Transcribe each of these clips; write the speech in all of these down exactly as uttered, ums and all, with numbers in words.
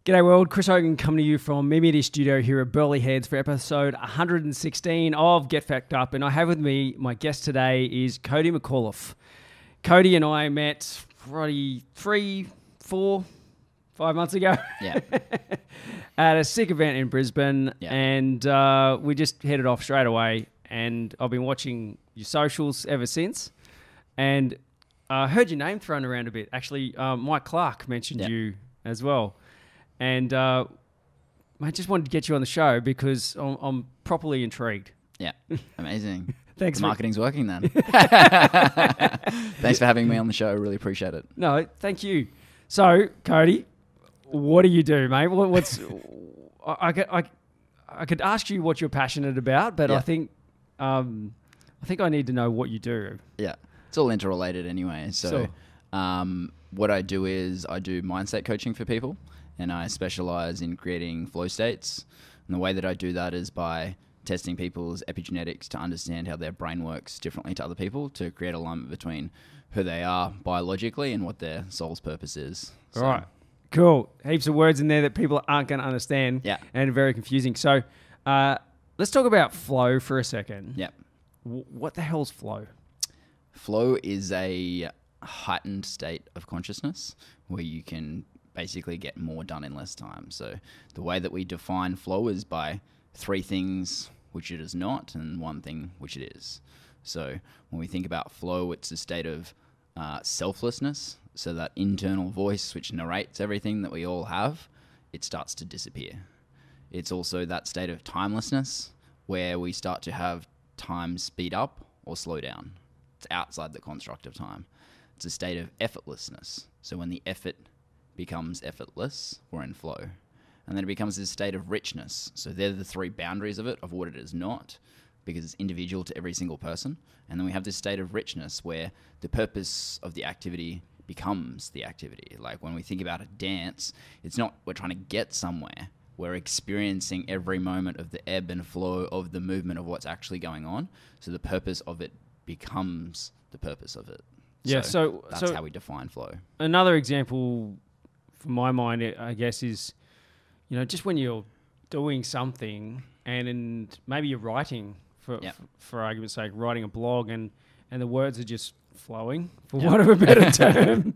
G'day world, Chris Hogan coming to you from Media Studio here at Burleigh Heads for episode one hundred sixteen of Get Fact Up. And I have with me, my guest today is Cody McAuliffe. Cody and I met probably three, four, five months ago. Yeah. At a sick event in Brisbane. Yeah. And uh, we just headed off straight away. And I've been watching your socials ever since. And I uh, heard your name thrown around a bit. Actually, um, Mike Clark mentioned Yeah. you as well. And uh, I just wanted to get you on the show because I'm, I'm properly intrigued. Yeah, amazing. Thanks. The For, marketing's working then. Thanks for having me on the show. I really appreciate it. no, thank you. So, Cody, what do you do, mate? What, what's I, I, could, I, I could ask you what you're passionate about, but Yeah. I think um, I think I need to know what you do. Yeah, it's all interrelated anyway. So, Sure. um, what I do is I do mindset coaching for people, and I specialize in creating flow states. And the way that I do that is by testing people's epigenetics to understand how their brain works differently to other people, to create alignment between who they are biologically and what their soul's purpose is. All So, right. Cool. Heaps of words in there that people aren't going to understand. Yeah. And very confusing. So, uh, let's talk about flow for a second. Yeah. W- what the hell's flow? Flow is a heightened state of consciousness where you can basically get more done in less time. So the way that we define flow is by three things which it is not and one thing which it is. So when we think about flow, it's a state of uh, selflessness. So that internal voice which narrates everything that we all have, it starts to disappear. It's also that state of timelessness where we start to have time speed up or slow down. It's outside the construct of time. It's a state of effortlessness. So when the effort becomes effortless, we're in flow. And then it becomes this state of richness. So they're the three boundaries of it, of what it is not, because it's individual to every single person. And then we have this state of richness where the purpose of the activity becomes the activity. Like when we think about a dance, it's not we're trying to get somewhere. We're experiencing every moment of the ebb and flow of the movement of what's actually going on. So the purpose of it becomes the purpose of it. Yeah, so- that's so- how we define flow. Another example from my mind, I guess, is, you know, just when you're doing something and, and maybe you're writing, for, Yep. for for argument's sake, writing a blog and, and the words are just flowing, for Yep. want of a better term,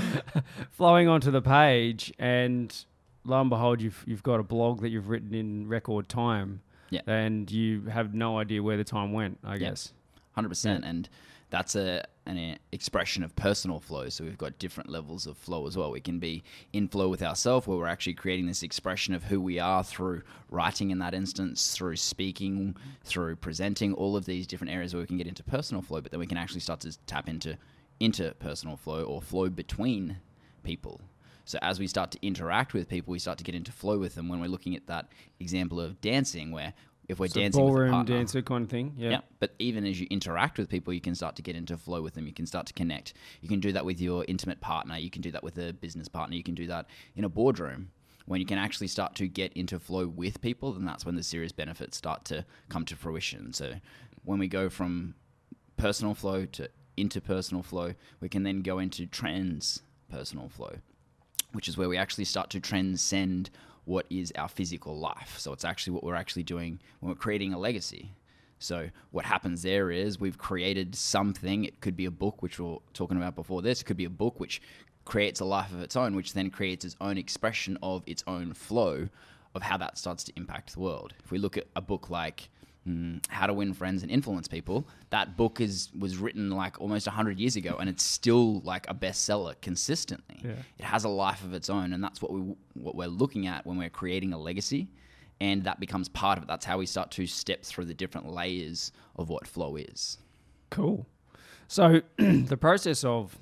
flowing onto the page, and lo and behold, you've you've got a blog that you've written in record time, Yep. and you have no idea where the time went, I Yep. guess. one hundred percent. And that's a an uh, expression of personal flow. So we've got different levels of flow as well. We can be in flow with ourselves, where we're actually creating this expression of who we are through writing in that instance, through speaking, through presenting, all of these different areas where we can get into personal flow, but then we can actually start to tap into interpersonal flow or flow between people. So as we start to interact with people, we start to get into flow with them. When we're looking at that example of dancing, where if we're So dancing with a ballroom partner, dancer kind of thing, yeah. yeah. But even as you interact with people, you can start to get into flow with them. You can start to connect. You can do that with your intimate partner. You can do that with a business partner. You can do that in a boardroom. When you can actually start to get into flow with people, then that's when the serious benefits start to come to fruition. So when we go from personal flow to interpersonal flow, we can then go into transpersonal flow, which is where we actually start to transcend what is our physical life. So it's actually what we're actually doing when we're creating a legacy. So what happens there is we've created something. It could be a book, which we were talking about before this. It could be a book which creates a life of its own, which then creates its own expression of its own flow of how that starts to impact the world. If we look at a book like mm, How to Win Friends and Influence People, that book is was written like almost one hundred years ago, and it's still like a bestseller consistently. Yeah. It has a life of its own, and that's what we what we're looking at when we're creating a legacy, and that becomes part of it. That's how we start to step through the different layers of what flow is. Cool. So the process of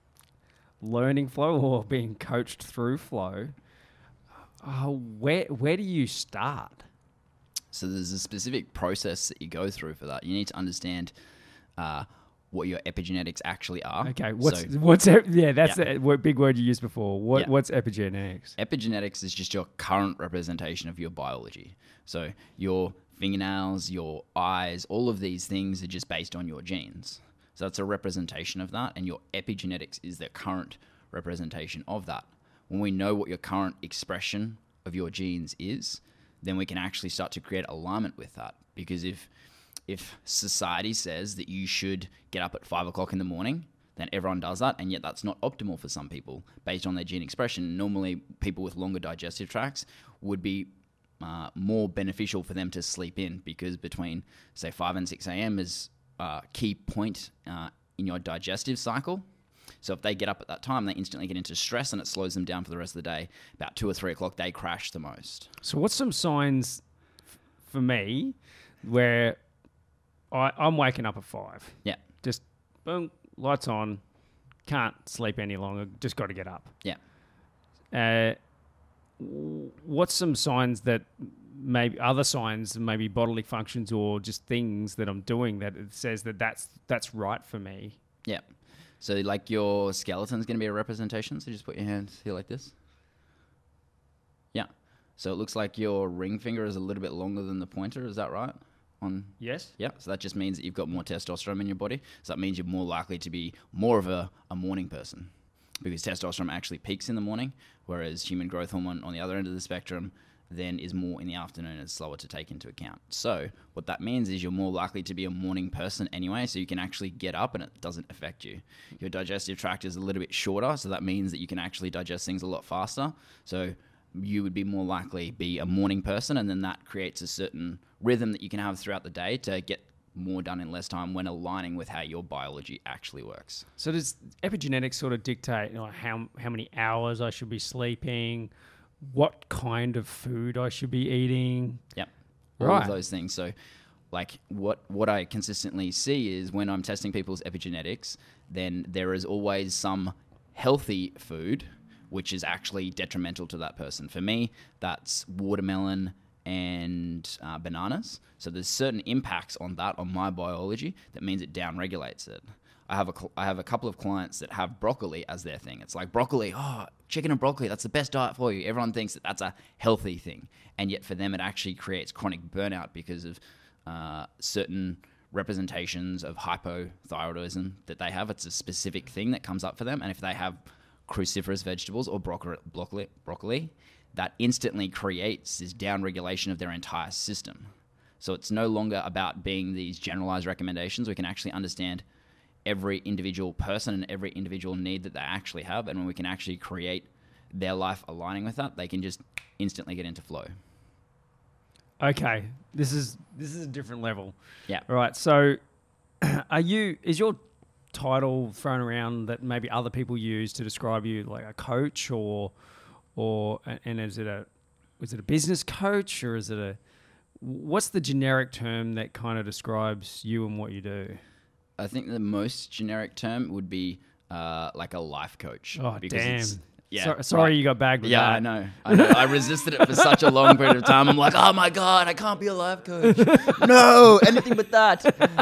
learning flow or being coached through flow, uh, where where do you start? So there's a specific process that you go through for that. You need to understand uh, what your epigenetics actually are. Okay, what's So what's ep- yeah, that's Yeah. the word, big word you used before. What Yeah. what's epigenetics? epigenetics is just your current representation of your biology. So your fingernails, your eyes, all of these things are just based on your genes. So that's a representation of that, and your epigenetics is the current representation of that. when we know what your current expression of your genes is, then we can actually start to create alignment with that. Because if if society says that you should get up at five o'clock in the morning, then everyone does that, and yet that's not optimal for some people based on their gene expression. Normally, people with longer digestive tracts would be uh, more beneficial for them to sleep in, because between, say, five and six a.m. is a key point uh, in your digestive cycle. So if they get up at that time, they instantly get into stress, and it slows them down for the rest of the day. About two or three o'clock, they crash the most. So what's some signs f- for me where I, I'm waking up at five? Yeah. Just boom, lights on, can't sleep any longer, just got to get up. Yeah. Uh, w- what's some signs that maybe other signs, maybe bodily functions or just things that I'm doing that it says that that's that's right for me? Yeah. So like your skeleton's going to be a representation. So just put your hands here like this. Yeah. So it looks like your ring finger is a little bit longer than the pointer. Is that right? On Yes. Yeah. So that just means that you've got more testosterone in your body. So that means you're more likely to be more of a, a morning person, because testosterone actually peaks in the morning, whereas human growth hormone on the other end of the spectrum then is more in the afternoon and slower to take into account. So what that means is you're more likely to be a morning person anyway, so you can actually get up and it doesn't affect you. Your digestive tract is a little bit shorter, so that means that you can actually digest things a lot faster. So you would be more likely be a morning person, and then that creates a certain rhythm that you can have throughout the day to get more done in less time when aligning with how your biology actually works. So does epigenetics sort of dictate, you know, how how many hours I should be sleeping, what kind of food I should be eating? Yep. All Right. of those things. So like what what I consistently see is when I'm testing people's epigenetics, then there is always some healthy food which is actually detrimental to that person. For me, that's watermelon and uh, bananas. So there's certain impacts on that, on my biology, that means it downregulates it. I have a cl- I have a couple of clients that have broccoli as their thing. It's like broccoli, oh, chicken and broccoli, that's the best diet for you. Everyone thinks that that's a healthy thing. And yet for them, it actually creates chronic burnout because of uh, certain representations of hypothyroidism that they have. It's a specific thing that comes up for them. And if they have cruciferous vegetables or broccoli, broccoli, broccoli that instantly creates this downregulation of their entire system. So it's no longer about being these generalized recommendations. We can actually understand every individual person and every individual need that they actually have. And when we can actually create their life aligning with that, they can just instantly get into flow. Okay, this is this is a different level. Yeah. All right. So, are you? Is your title thrown around that maybe other people use to describe you, like a coach, or or and is it a is it a business coach, or is it a what's the generic term that kind of describes you and what you do? I think the most generic term would be uh, like a life coach. Oh, damn. It's, yeah, so, sorry right. you got bagged with Yeah, that. I know. I know. I resisted it for such a long period of time. I'm like, oh my God, I can't be a life coach. No, anything but that.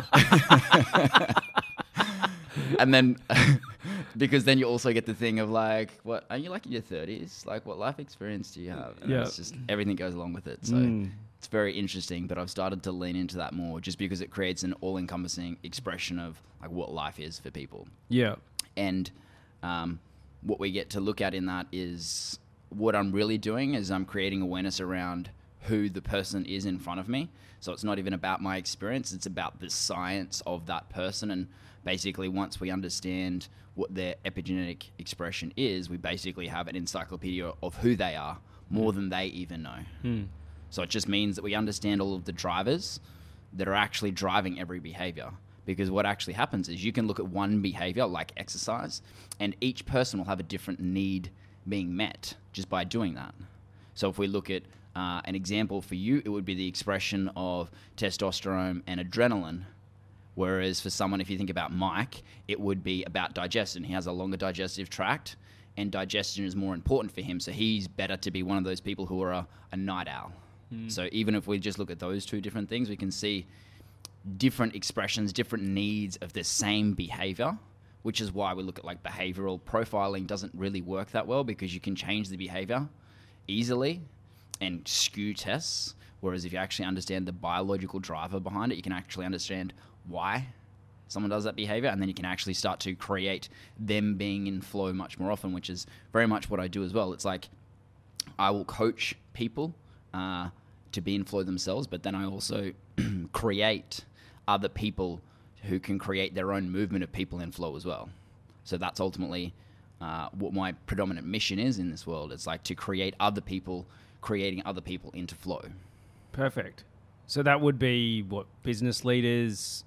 And then, because then you also get the thing of like, what, are you like in your thirties? Like, what life experience do you have? And Yeah. it's just, everything goes along with it. So Mm. it's very interesting, but I've started to lean into that more just because it creates an all-encompassing expression of like what life is for people. Yeah. And um, what we get to look at in that is what I'm really doing is I'm creating awareness around who the person is in front of me. So it's not even about my experience, it's about the science of that person. And basically once we understand what their epigenetic expression is, we basically have an encyclopedia of who they are more than they even know. Hmm. So it just means that we understand all of the drivers that are actually driving every behavior. Because what actually happens is you can look at one behavior like exercise, and each person will have a different need being met just by doing that. So if we look at uh, an example for you, it would be the expression of testosterone and adrenaline. Whereas for someone, if you think about Mike, it would be about digestion. He has a longer digestive tract, and digestion is more important for him. So he's better to be one of those people who are a, a night owl. Mm. So even if we just look at those two different things, we can see different expressions, different needs of the same behavior, which is why we look at like behavioral profiling doesn't really work that well, because you can change the behavior easily and skew tests. Whereas if you actually understand the biological driver behind it, you can actually understand why someone does that behavior, and then you can actually start to create them being in flow much more often, which is very much what I do as well. It's like I will coach people uh, to be in flow themselves, but then I also create other people who can create their own movement of people in flow as well. So that's ultimately uh, what my predominant mission is in this world. It's like to create other people, creating other people into flow. Perfect. So that would be what, business leaders,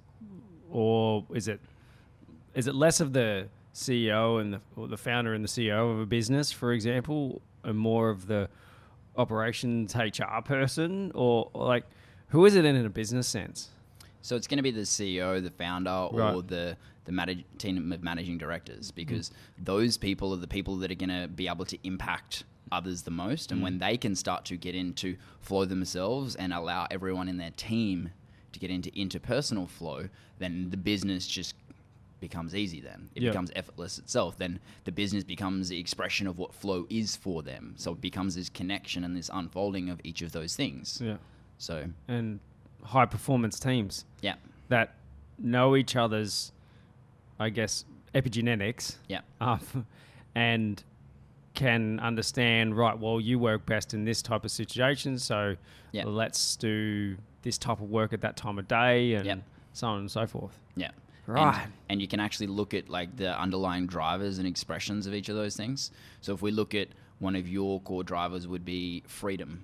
or is it is it less of the C E O and the, or the founder and the C E O of a business, for example, and more of the operations H R person, or, or like who is it in, in a business sense? So it's going to be the C E O, the founder, or Right. the the manage, team of managing directors, because mm. those people are the people that are going to be able to impact others the most. And mm. when they can start to get into flow themselves and allow everyone in their team to get into interpersonal flow, then the business just becomes easy then. It yep. becomes effortless itself. Then the business becomes the expression of what flow is for them. So it becomes this connection and this unfolding of each of those things. Yeah. So and high performance teams. Yeah. That know each other's, I guess, epigenetics. Yeah. Um, and can understand, right, well, you work best in this type of situation, so yeah. let's do this type of work at that time of day, and yep. so on and so forth. Yeah. Right. And, and you can actually look at like the underlying drivers and expressions of each of those things. So if we look at one of your core drivers would be freedom,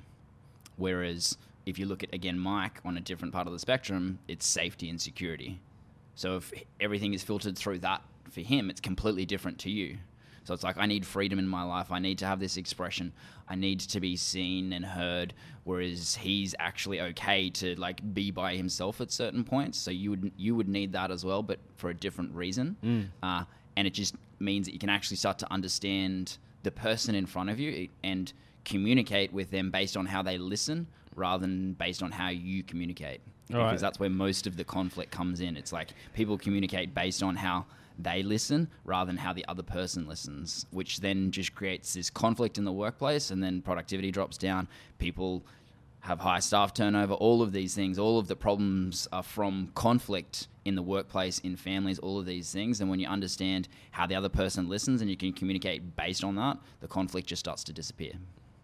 whereas if you look at, again, Mike on a different part of the spectrum, it's safety and security. So if everything is filtered through that for him, it's completely different to you. So it's like, I need freedom in my life. I need to have this expression. I need to be seen and heard, whereas he's actually okay to like be by himself at certain points. So you would you would need that as well, but for a different reason. Mm. Uh, and it just means that you can actually start to understand the person in front of you and communicate with them based on how they listen rather than based on how you communicate. All because right. that's where most of the conflict comes in. It's like people communicate based on how they listen rather than how the other person listens, which then just creates this conflict in the workplace, and then productivity drops down. People have high staff turnover, all of these things, all of the problems are from conflict in the workplace, in families, all of these things. And when you understand how the other person listens and you can communicate based on that, the conflict just starts to disappear.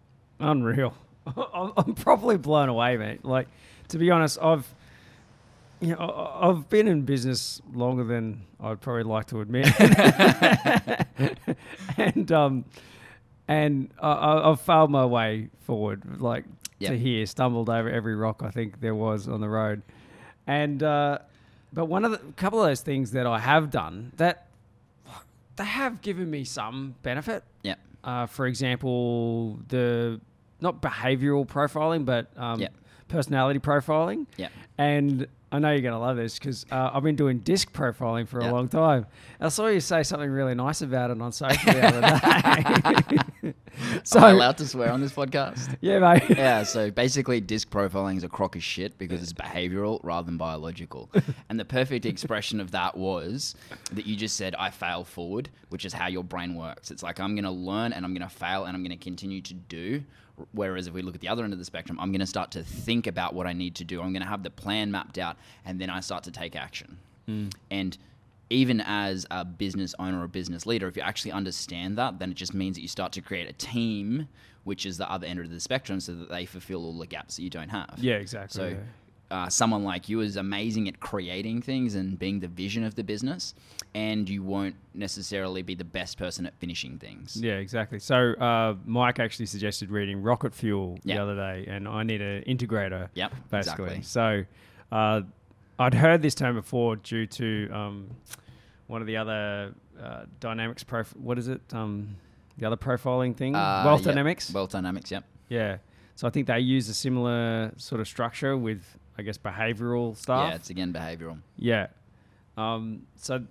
Unreal. I'm I'm probably blown away, mate. Like, to be honest, I've you know, I- I've been in business longer than I'd probably like to admit, and um, and I- I, I've failed my way forward, like Yep. to here, stumbled over every rock I think there was on the road, and uh, but one of the couple of those things that I have done that they have given me some benefit. Yeah. Uh, for example, the not behavioral profiling, but um, Yep. personality profiling. Yeah. And I know you're going to love this because uh, I've been doing disc profiling for Yep. a long time. I saw you say something really nice about it on social the other day. so, Am I allowed to swear on this podcast? yeah, mate. Yeah, so basically disc profiling is a crock of shit because it's behavioral rather than biological. And the perfect expression of that was that you just said, I fail forward, which is how your brain works. It's like, I'm going to learn and I'm going to fail and I'm going to continue to do. Whereas if we look at the other end of the spectrum, I'm going to start to think about what I need to do. I'm going to have the plan mapped out and then I start to take action. Mm. And even as a business owner or a business leader, if you actually understand that, then it just means that you start to create a team, which is the other end of the spectrum, so that they fulfill all the gaps that you don't have. Yeah, exactly. So yeah. uh, someone like you is amazing at creating things and being the vision of the business, and you won't necessarily be the best person at finishing things. Yeah, exactly. So uh, Mike actually suggested reading Rocket Fuel Yep. the other day, and I need an integrator, Yep, basically. exactly. So uh, I'd heard this term before due to um, one of the other uh, dynamics, prof- what is it? Um, the other profiling thing? Uh, Wealth yep. Dynamics? Wealth Dynamics, yep. Yeah. So I think they use a similar sort of structure with, I guess, behavioral stuff. Yeah, it's again behavioral. Yeah. Um, so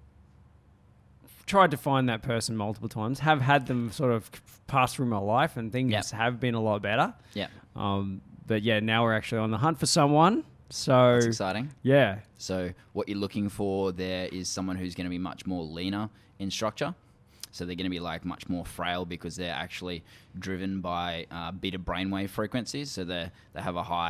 tried to find that person multiple times, have had them sort of pass through my life, and things Yep. have been a lot better. Yeah, Um, but yeah, now we're actually on the hunt for someone. So that's exciting. yeah, So what you're looking for there is someone who's going to be much more leaner in structure. So they're going to be like much more frail because they're actually driven by uh, beta brainwave frequencies. So they they have a high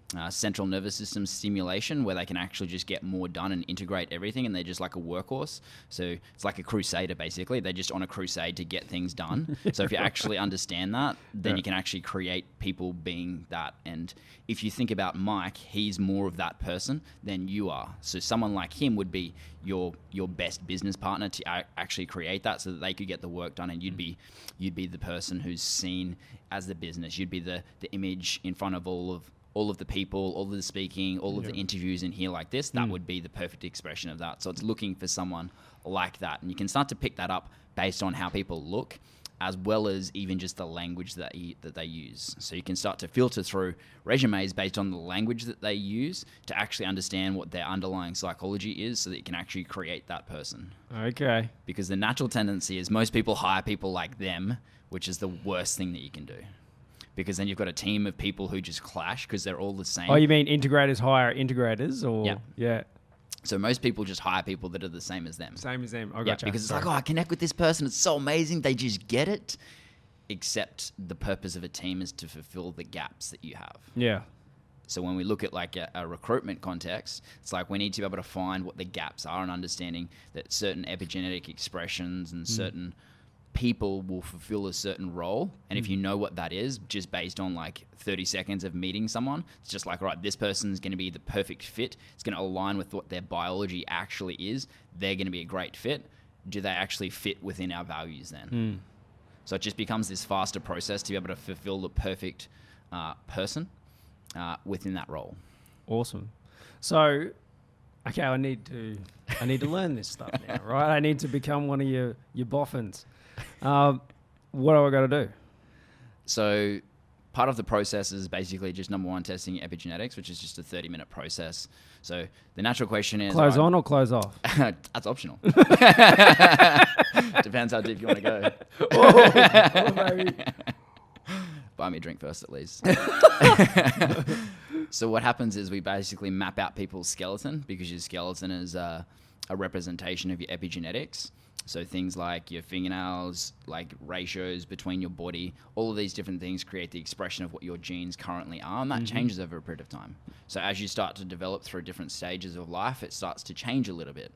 uh, central nervous system stimulation, where they can actually just get more done and integrate everything, and they're just like a workhorse. So it's like a crusader, basically. They're just on a crusade to get things done. So if you actually understand that, then Yeah. you can actually create people being that. And if you think about Mike, he's more of that person than you are. So someone like him would be your your best business partner to a- actually create that, so that they could get the work done, and you'd be you'd be the person who's seen as the business. You'd be the the image in front of all of all of the people, all of the speaking, all of Yeah. the interviews in here like this. That Mm. would be the perfect expression of that. So it's looking for someone like that, and you can start to pick that up based on how people look, as well as even just the language that you, that they use. So you can start to filter through resumes based on the language that they use to actually understand what their underlying psychology is, so that you can actually create that person. Okay. Because the natural tendency is most people hire people like them, which is the worst thing that you can do. Because then you've got a team of people who just clash because they're all the same. Oh, you mean integrators hire integrators, or Yeah. yeah, So most people just hire people that are the same as them. same as them. I Yeah, gotcha. because it's Sorry. like, oh, I connect with this person. It's so amazing. They just get it. Except the purpose of a team is to fulfill the gaps that you have. yeah, So when we look at like a, a recruitment context, it's like we need to be able to find what the gaps are, and understanding that certain epigenetic expressions and certain people will fulfill a certain role. And if you know what that is, just based on like thirty seconds of meeting someone, it's just like, right, this person's going to be the perfect fit. It's going to align with what their biology actually is. They're going to be a great fit. Do they actually fit within our values then? Mm. So it just becomes this faster process to be able to fulfill the perfect uh, person uh, within that role. Awesome. So, okay, I need to I need to learn this stuff now, right? I need to become one of your your boffins. Um, what do I got to do? So part of the process is basically just number one, testing epigenetics, which is just a thirty minute process. So the natural question is, Close all on or close off? right, that's optional. Depends how deep you want to go. oh, oh, baby. Buy me a drink first, at least. So what happens is we basically map out people's skeleton, because your skeleton is uh, a representation of your epigenetics. So things like your fingernails, like ratios between your body, all of these different things create the expression of what your genes currently are, and that Mm-hmm. changes over a period of time. So as you start to develop through different stages of life, it starts to change a little bit.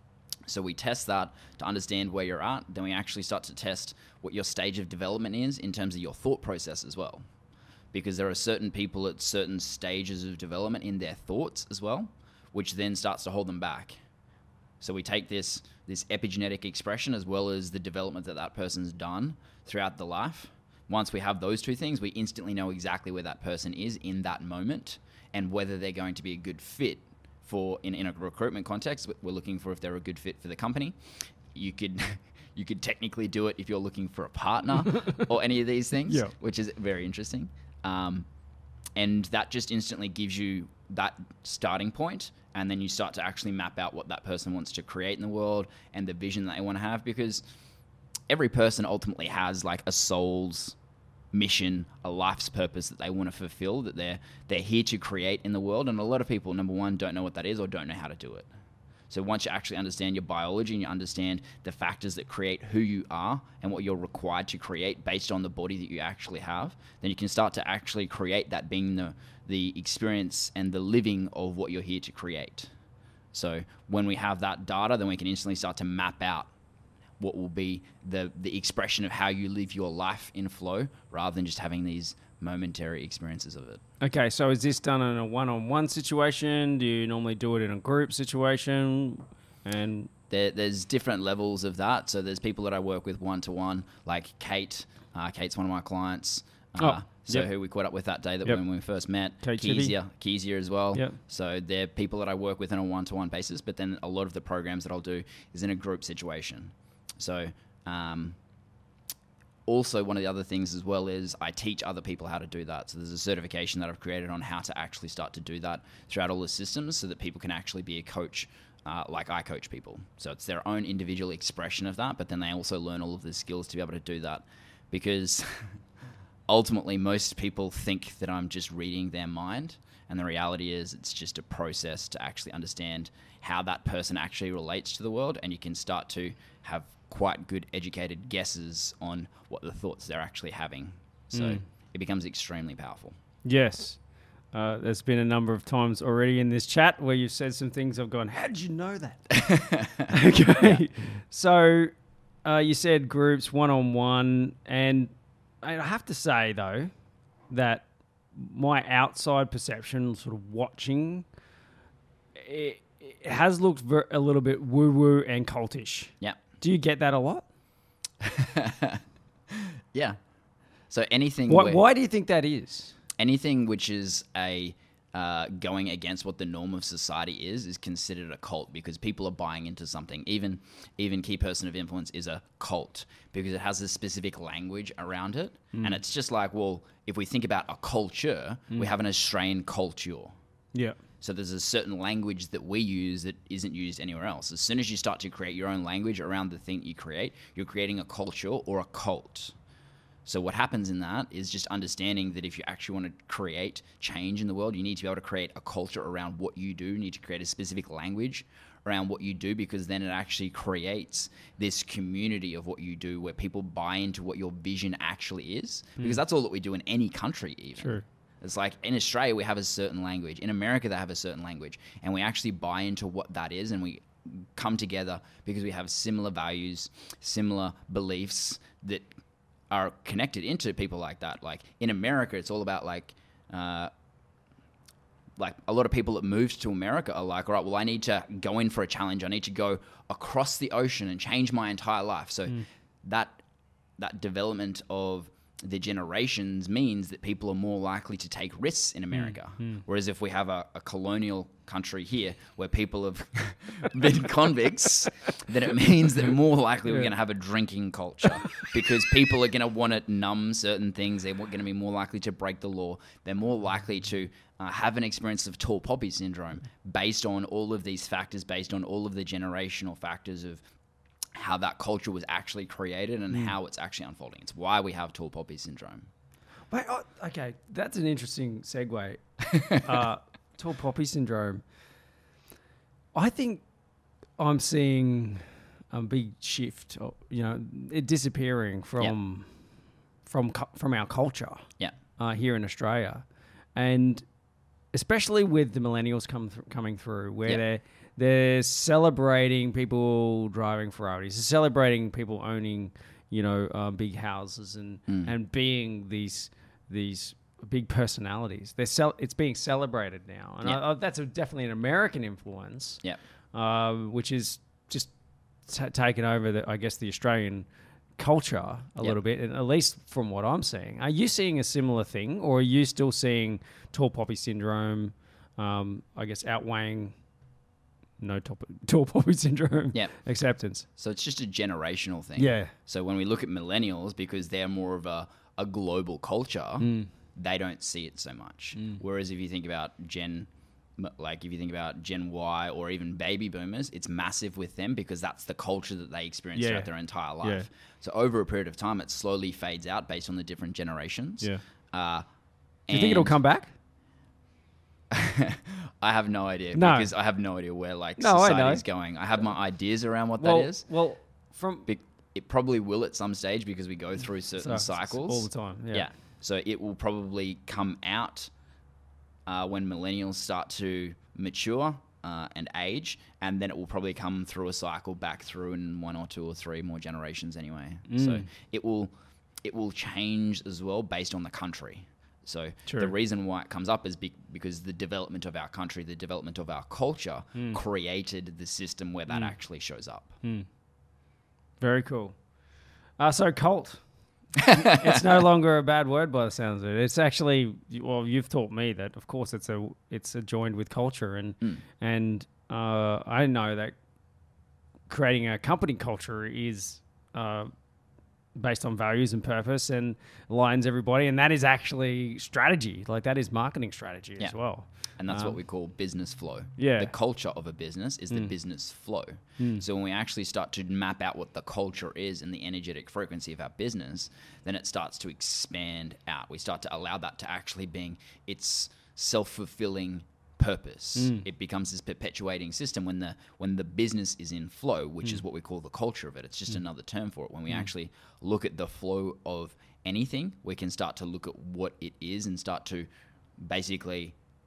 So we test that to understand where you're at. Then we actually start to test what your stage of development is in terms of your thought process as well. Because there are certain people at certain stages of development in their thoughts as well, which then starts to hold them back. So we take this this epigenetic expression as well as the development that that person's done throughout the life. Once we have those two things, we instantly know exactly where that person is in that moment, and whether they're going to be a good fit for, in, in a recruitment context, we're looking for if they're a good fit for the company. You could you could technically do it if you're looking for a partner or any of these things, Yeah. which is very interesting. Um, and that just instantly gives you that starting point, and then you start to actually map out what that person wants to create in the world and the vision that they want to have, because every person ultimately has like a soul's mission, a life's purpose that they want to fulfill, that they're they're here to create in the world. And a lot of people, number one, don't know what that is or don't know how to do it. So once you actually understand your biology and you understand the factors that create who you are and what you're required to create based on the body that you actually have, then you can start to actually create that being the, the experience and the living of what you're here to create. So when we have that data, then we can instantly start to map out what will be the, the expression of how you live your life in flow, rather than just having these momentary experiences of it. Okay, so is this done in a one-on-one situation? Do you normally do it in a group situation? And There, there's different levels of that. So there's people that I work with one-to-one, like Kate. Uh, Kate's one of my clients. Uh, Oh, so yep. who we caught up with that day that Yep. when we first met. Kate Chippy. Kezia, Kezia as well. Yep. So they're people that I work with on a one-to-one basis, but then a lot of the programs that I'll do is in a group situation. So um, also one of the other things as well is I teach other people how to do that. So there's a certification that I've created on how to actually start to do that throughout all the systems, so that people can actually be a coach uh, like I coach people. So it's their own individual expression of that, but then they also learn all of the skills to be able to do that, because ultimately most people think that I'm just reading their mind, and the reality is it's just a process to actually understand how that person actually relates to the world, and you can start to have quite good educated guesses on what the thoughts they're actually having. So Mm. it becomes extremely powerful. yes. Uh, there's been a number of times already in this chat where you've said some things I've gone, how did you know that? Okay. Yeah. So uh, you said groups, one-on-one. And I have to say, though, that my outside perception, sort of watching, it, it has looked ver- a little bit woo-woo and cultish. Yeah. Do you get that a lot? Yeah. So anything... Why, where, why do you think that is? Anything which is a uh, going against what the norm of society is is considered a cult, because people are buying into something. Even even Key Person of Influence is a cult because it has a specific language around it. Mm. And it's just like, well, if we think about a culture, mm. we have an Australian culture. Yeah. So there's a certain language that we use that isn't used anywhere else. As soon as you start to create your own language around the thing you create, you're creating a culture or a cult. So what happens in that is just understanding that if you actually want to create change in the world, you need to be able to create a culture around what you do. You need to create a specific language around what you do, because then it actually creates this community of what you do where people buy into what your vision actually is. Mm. Because that's all that we do in any country even. Sure. It's like in Australia, we have a certain language. In America, they have a certain language. And we actually buy into what that is, and we come together because we have similar values, similar beliefs that are connected into people like that. Like in America, it's all about like, uh, like a lot of people that moved to America are like, all right, well, I need to go in for a challenge. I need to go across the ocean and change my entire life. So mm. that that development of the generations means that people are more likely to take risks in America. Mm. Whereas if we have a, a colonial country here where people have been convicts, then it means that more likely yeah. we're going to have a drinking culture, because people are going to want to numb certain things. They're going to be more likely to break the law. They're more likely to uh, have an experience of tall poppy syndrome based on all of these factors, based on all of the generational factors of how that culture was actually created and mm. how it's actually unfolding. It's why we have tall poppy syndrome. Wait, oh, okay, that's an interesting segue. uh, tall poppy syndrome. I think I'm seeing a big shift, you know, it disappearing from yep. from from our culture yeah. uh, here in Australia, and especially with the millennials come th- coming through, where yep. they're They're celebrating people driving Ferraris. They're celebrating people owning, you know, uh, big houses and, mm. and being these these big personalities. They're cel- it's being celebrated now, and yeah. I, I, that's a, definitely an American influence. Yeah, uh, which is just t- taken over the, I guess, the Australian culture a yep. little bit, and at least from what I'm seeing. Are you seeing a similar thing, or are you still seeing tall poppy syndrome? Um, I guess outweighing. No top, tall poppy syndrome yep. acceptance. So it's just a generational thing. Yeah. So when we look at millennials, because they're more of a, a global culture, mm. they don't see it so much. Mm. Whereas if you think about Gen, like if you think about Gen Y or even baby boomers, it's massive with them because that's the culture that they experience yeah. throughout their entire life. Yeah. So over a period of time, it slowly fades out based on the different generations. Yeah. Uh, Do you think it'll come back? I have no idea no. because I have no idea where like no, society is going. I have my ideas around what well, that is. Well, from Be- it probably will at some stage because we go through certain so, cycles all the time. Yeah. yeah. So it will probably come out uh, when millennials start to mature uh, and age, and then it will probably come through a cycle back through in one or two or three more generations anyway. Mm. So it will it will change as well based on the country. So True. The reason why it comes up is be- because the development of our country, the development of our culture mm. created the system where that mm. actually shows up. Mm. Very cool. Uh, so cult. It's no longer a bad word by the sounds of it. It's actually, well, you've taught me that, of course, it's a it's a joined with culture. And, mm. and uh, I know that creating a company culture is... Uh, based on values and purpose and aligns everybody. And that is actually strategy. Like that is marketing strategy yeah. as well. And that's um, what we call business flow. Yeah. The culture of a business is mm. the business flow. Mm. So when we actually start to map out what the culture is and the energetic frequency of our business, then it starts to expand out. We start to allow that to actually being its self-fulfilling purpose. Mm. It becomes this perpetuating system when the when the business is in flow, which mm. is what we call the culture of it. It's just mm. another term for it. When we mm. actually look at the flow of anything, we can start to look at what it is and start to basically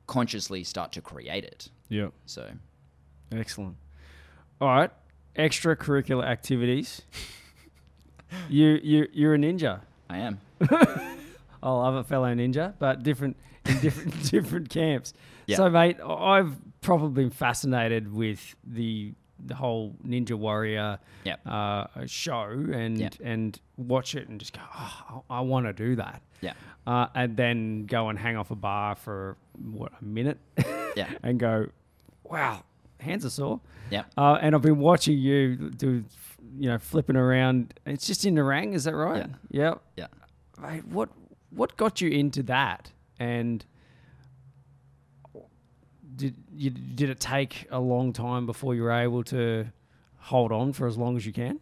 consciously start to create it. Yeah. So, Excellent. All right. Extracurricular activities. you you you're a ninja. I am. I love a fellow ninja, but different in different different camps. Yeah. So, mate, I've probably been fascinated with the the whole Ninja Warrior Yep. uh, show and Yep. and watch it and just go, oh, I, I want to do that. Yeah. Uh, and then go and hang off a bar for what a minute. Yeah. And go, wow, hands are sore. Yeah. Uh, and I've been watching you do, you know, flipping around. It's just in the ring, is that right? Yeah. Yep. Yeah. Mate, what what got you into that? And did you did it take a long time before you were able to hold on for as long as you can?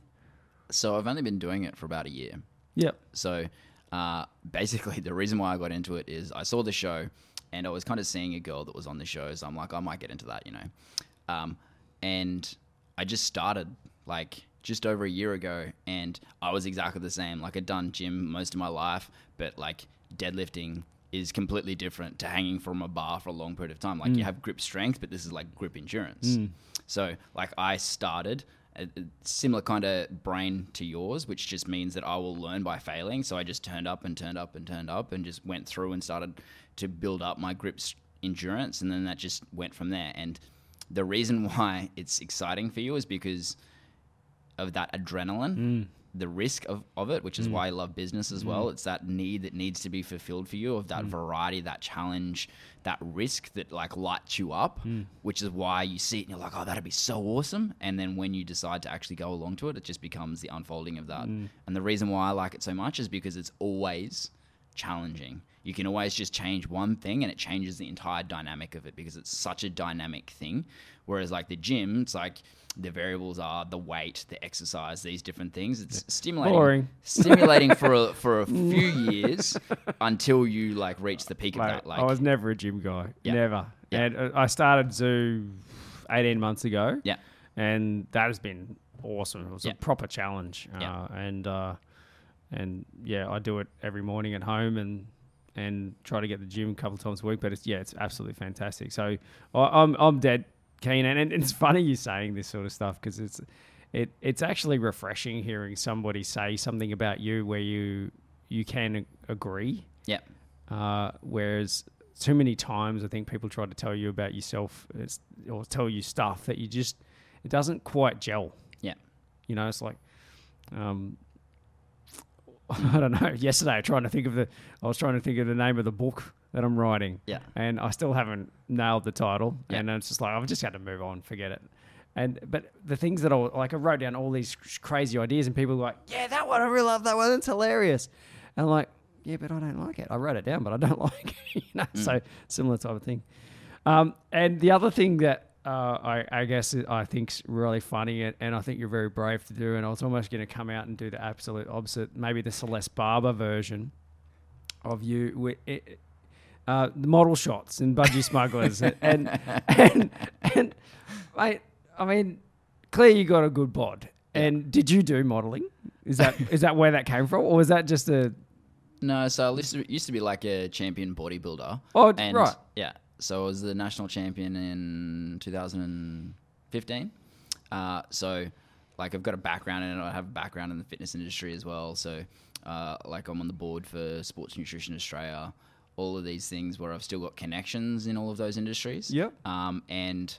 So I've only been doing it for about a year. Yep. So uh, basically, the reason why I got into it is I saw the show, and I was kind of seeing a girl that was on the show. So I'm like, I might get into that, you know. Um, and I just started like just over a year ago, and I was exactly the same. Like I'd done gym most of my life, but like deadlifting is completely different to hanging from a bar for a long period of time. Like you have grip strength, but this is like grip endurance. So like I started a, a similar kind of brain to yours, which just means that I will learn by failing. So I just turned up and turned up and turned up and just went through and started to build up my grip s- endurance. And then that just went from there. And the reason why it's exciting for you is because of that adrenaline, the risk of, of it, which is why I love business as well. It's that need that needs to be fulfilled for you of that variety, that challenge, that risk that like lights you up, which is why you see it and you're like, oh, that'd be so awesome. And then when you decide to actually go along to it, it just becomes the unfolding of that. And the reason why I like it so much is because it's always challenging. You can always just change one thing and it changes the entire dynamic of it because it's such a dynamic thing. Whereas like the gym, it's like the variables are the weight, the exercise, these different things. It's stimulating, Boring. stimulating for a, for a few years until you like reach the peak Mate, of that. Like, I was never a gym guy. Yeah. Never. Yeah. And uh, I started Zoo eighteen months ago. yeah, And that has been awesome. It was Yeah. a proper challenge. Uh, Yeah. And, uh, and yeah, I do it every morning at home and and try to get to the gym a couple of times a week. But it's yeah, it's absolutely fantastic. So I, I'm I'm dead keen, and, and it's funny you saying this sort of stuff because it's it it's actually refreshing hearing somebody say something about you where you you can ag- agree. yeah, Uh, whereas too many times I think people try to tell you about yourself it's, or tell you stuff that you just it doesn't quite gel. yeah, You know, it's like, um, I don't know. Yesterday, I trying to think of the, I was trying to think of the name of the book that I'm writing, yeah, and I still haven't nailed the title. Yeah. And it's just like I've just had to move on, forget it. And but the things that I like, I wrote down all these crazy ideas, and people were like, "Yeah, that one, I really love that one. It's hilarious." And I'm like, "Yeah, but I don't like it. I wrote it down, but I don't like it." You know, so similar type of thing. Um, and the other thing that uh, I, I guess I think's really funny, and, and I think you're very brave to do, and I was almost going to come out and do the absolute opposite, maybe the Celeste Barber version of you, with it, uh, the model shots and budgie smugglers, and and and, and mate, I mean, clearly you got a good bod. And did you do modeling? Is that is that where that came from, or was that just a? No, so I used to, used to be like a champion bodybuilder. Oh, and right. Yeah. So I was the national champion in two thousand fifteen. Uh, so, like, I've got a background in it. I have a background in the fitness industry as well. So, uh, like, I'm on the board for Sports Nutrition Australia. All of these things where I've still got connections in all of those industries. Yep. Um, and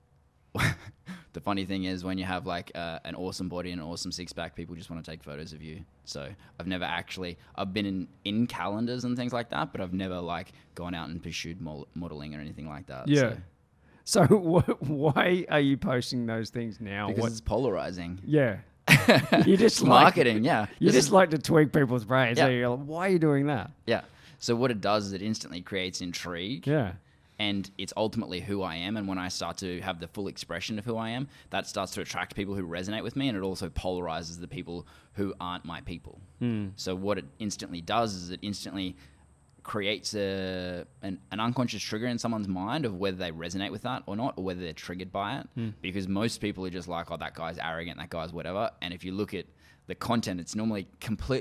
the funny thing is when you have like uh, an awesome body and an awesome six pack, people just want to take photos of you. So I've never actually, I've been in, in calendars and things like that, but I've never like gone out and pursued mo- modeling or anything like that. Yeah. So, So wh- why are you posting those things now? because What- it's polarizing. yeah. You just It's like, marketing, yeah. You This just is- like to tweak people's brains. Yeah. So you're like, why are you doing that? yeah. So what it does is it instantly creates intrigue. Yeah. And it's ultimately who I am. And when I start to have the full expression of who I am, that starts to attract people who resonate with me. And it also polarizes the people who aren't my people. Mm. So what it instantly does is it instantly creates a an, an unconscious trigger in someone's mind of whether they resonate with that or not, or whether they're triggered by it. Mm. Because most people are just like, oh, that guy's arrogant, that guy's whatever. And if you look at the content, it's normally completely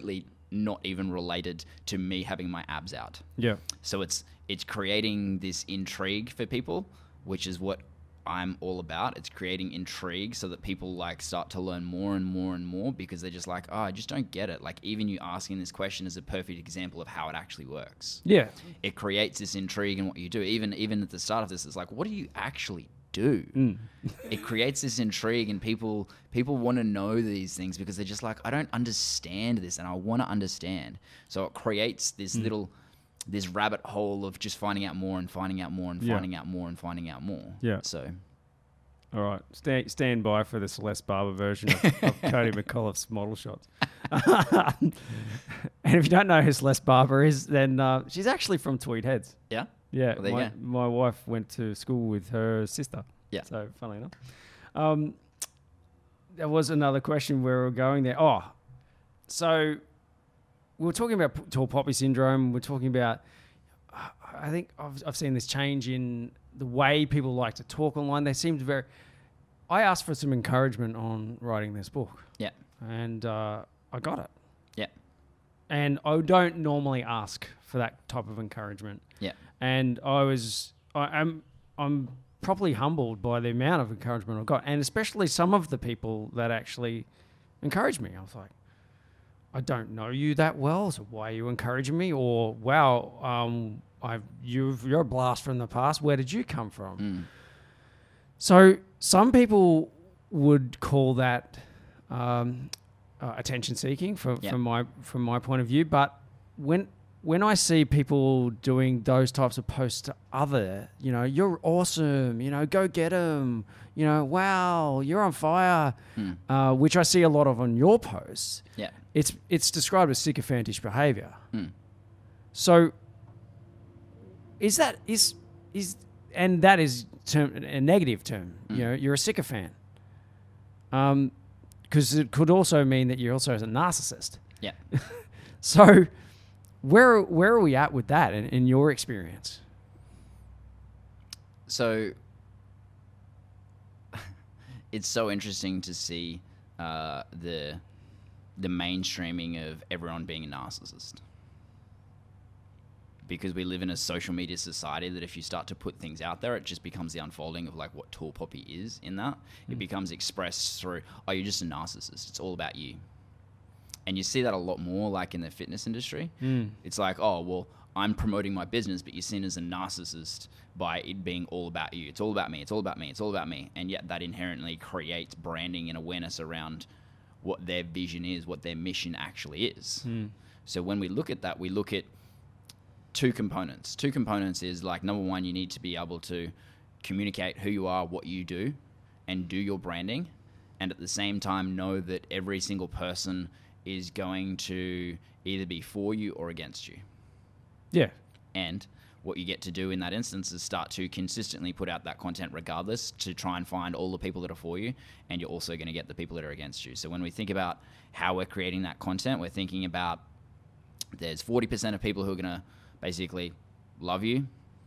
not even related to me having my abs out. Yeah. So it's it's creating this intrigue for people, which is what I'm all about. It's creating intrigue so that people like start to learn more and more and more, because they're just like, oh, I just don't get it. Like, even you asking this question is a perfect example of how it actually works. Yeah. It creates this intrigue in what you do. Even even at the start of this, it's like, what do you actually do? Mm. It creates this intrigue, and people people want to know these things because they're just like, I don't understand this, and I want to understand. So it creates this mm. little this rabbit hole of just finding out more and finding out more and yeah. finding out more and finding out more. Yeah. So, all right, stand stand by for the Celeste Barber version of, of Cody McAuliffe's model shots. And if you don't know who Celeste Barber is, then uh, she's actually from Tweed Heads. Yeah. Yeah. Well, my, my wife went to school with her sister. Yeah. So, funnily enough. Um, there was another question where we were going there. Oh, so we were talking about p- tall poppy syndrome. We're talking about, uh, I think I've, I've seen this change in the way people like to talk online. They seemed very, I asked for some encouragement on writing this book. Yeah. And uh, I got it. Yeah. And I don't normally ask for that type of encouragement. Yeah. And I was, I, I'm, I'm properly humbled by the amount of encouragement I got, and especially some of the people that actually encouraged me. I was like, I don't know you that well, so why are you encouraging me? Or, wow, um, I've, you've, you're a blast from the past. Where did you come from? Mm. So some people would call that um, uh, attention seeking from, yep. from my from my point of view. But when when I see people doing those types of posts to other, you know, you're awesome, you know, go get them, you know, wow, you're on fire, mm. uh, which I see a lot of on your posts. Yeah. It's it's described as sycophantish behavior. Mm. So is that is is and that is term, a negative term. Mm. You know, you're a sycophant. Um, because it could also mean that you're also a narcissist. Yeah. So where where are we at with that in, in your experience? So it's so interesting to see uh, the the mainstreaming of everyone being a narcissist, because we live in a social media society that if you start to put things out there, it just becomes the unfolding of like what tall poppy is in that. Mm. It becomes expressed through, oh, you're just a narcissist. It's all about you. And you see that a lot more like in the fitness industry. Mm. It's like, oh, well, I'm promoting my business, but you're seen as a narcissist by it being all about you. It's all about me. It's all about me. It's all about me. And yet that inherently creates branding and awareness around what their vision is, what their mission actually is. Mm. So when we look at that, we look at two components. Two components is like, number one, you need to be able to communicate who you are, what you do, and do your branding. And at the same time, know that every single person is going to either be for you or against you. Yeah. And what you get to do in that instance is start to consistently put out that content regardless, to try and find all the people that are for you, and you're also going to get the people that are against you. So when we think about how we're creating that content, we're thinking about there's forty percent of people who are going to basically love you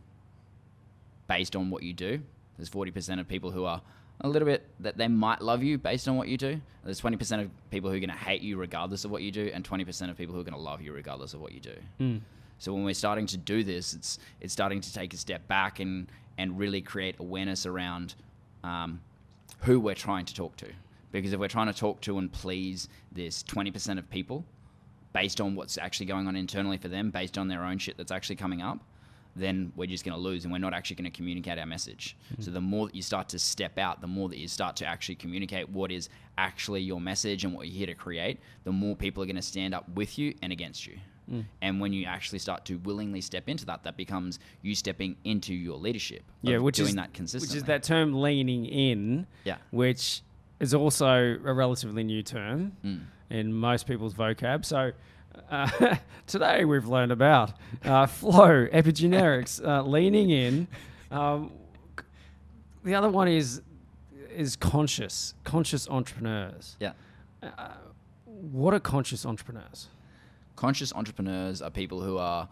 based on what you do. There's forty percent of people who are a little bit that they might love you based on what you do. There's twenty percent of people who are going to hate you regardless of what you do, and twenty percent of people who are going to love you regardless of what you do. Mm. So when we're starting to do this, it's it's starting to take a step back and, and really create awareness around um, who we're trying to talk to. Because if we're trying to talk to and please this twenty percent of people based on what's actually going on internally for them, based on their own shit that's actually coming up, then we're just going to lose, and we're not actually going to communicate our message. Mm-hmm. So the more that you start to step out, the more that you start to actually communicate what is actually your message and what you're here to create, the more people are going to stand up with you and against you. Mm. And when you actually start to willingly step into that, that becomes you stepping into your leadership. Yeah, which doing is that consistently. Which is that term leaning in. Yeah. Which is also a relatively new term mm. in most people's vocab. So uh, today we've learned about uh, flow, epigenetics, uh, leaning in. Um, the other one is is conscious, conscious entrepreneurs. Yeah. Uh, what are conscious entrepreneurs? Conscious entrepreneurs are people who are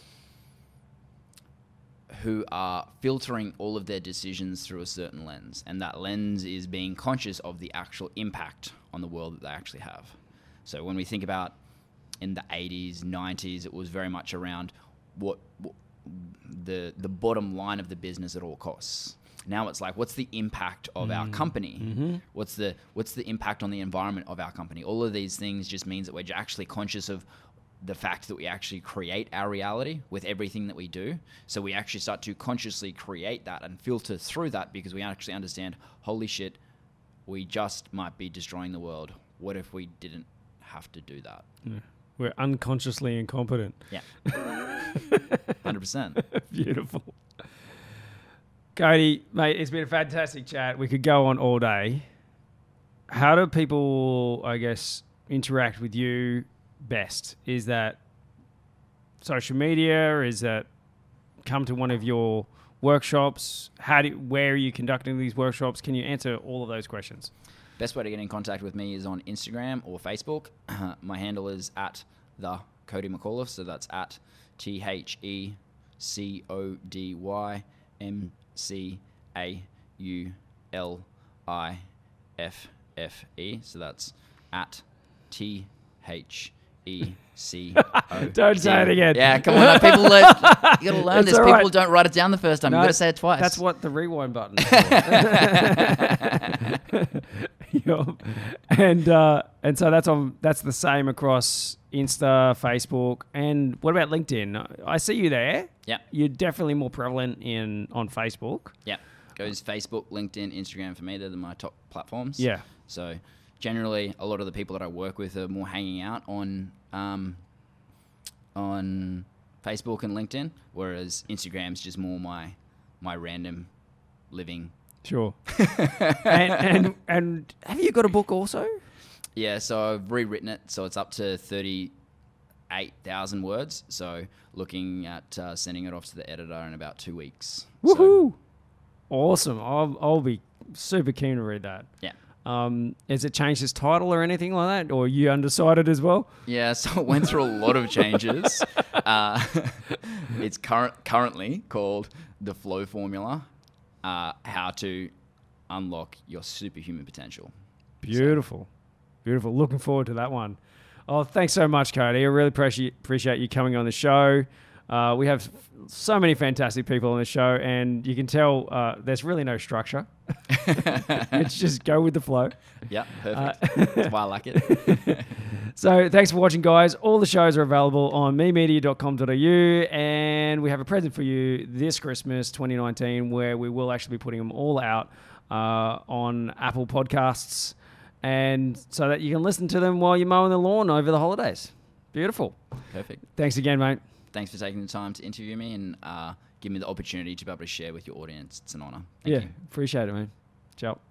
who are filtering all of their decisions through a certain lens, and that lens is being conscious of the actual impact on the world that they actually have. So when we think about in the eighties, nineties, it was very much around what, what the the bottom line of the business at all costs. Now it's like, what's the impact of mm. our company? Mm-hmm. What's the what's the impact on the environment of our company? All of these things just means that we're actually conscious of the fact that we actually create our reality with everything that we do. So we actually start to consciously create that and filter through that, because we actually understand, holy shit, we just might be destroying the world. What if we didn't have to do that? Yeah. We're unconsciously incompetent. Yeah. one hundred percent. Beautiful. Cody, mate, it's been a fantastic chat. We could go on all day. How do people, I guess, interact with you best? Is that social media? Is that come to one of your workshops? How do, where are you conducting these workshops? Can you answer all of those questions? Best way to get in contact with me is on Instagram or Facebook. Uh, my handle is at the Cody McAuliffe, so that's at T H E C O D Y M C A U L I F F E. So that's at T H E C O. Don't say it again. Yeah, come on, people. Learn, you got to learn It's this. all People right. don't write it down the first time. No, You got to say it twice. That's what the rewind button is for. Yeah. And uh, and so that's on. That's the same across Insta, Facebook, and what about LinkedIn? I see you there. Yeah. You're definitely more prevalent in on Facebook. Yeah. Goes Facebook, LinkedIn, Instagram for me. They're my top platforms. Yeah. So generally, a lot of the people that I work with are more hanging out on um, on Facebook and LinkedIn, whereas Instagram's just more my my random living. Sure. and, and and have you got a book also? Yeah, so I've rewritten it, so it's up to thirty-eight thousand words. So looking at uh, sending it off to the editor in about two weeks. Woohoo! So, Awesome. I'll I'll be super keen to read that. yeah. Um, has it changed its title or anything like that? Or are you undecided as well? Yeah, so it went through a lot of changes. uh, it's current currently called The Flow Formula, uh, How to Unlock Your Superhuman Potential. Beautiful. So. Beautiful. Looking forward to that one. Oh, thanks so much, Cody. I really appreciate appreciate you coming on the show. Uh, we have so many fantastic people on the show, and you can tell uh, there's really no structure. It's just go with the flow. Yeah, perfect. Uh, That's why I like it. So thanks for watching, guys. All the shows are available on me media dot com dot a u, and we have a present for you this Christmas twenty nineteen where we will actually be putting them all out uh, on Apple Podcasts, and so that you can listen to them while you're mowing the lawn over the holidays. Beautiful. Perfect. Thanks again, mate. Thanks for taking the time to interview me and uh, give me the opportunity to be able to share with your audience. It's an honor. Thank yeah, you. Appreciate it, man. Ciao.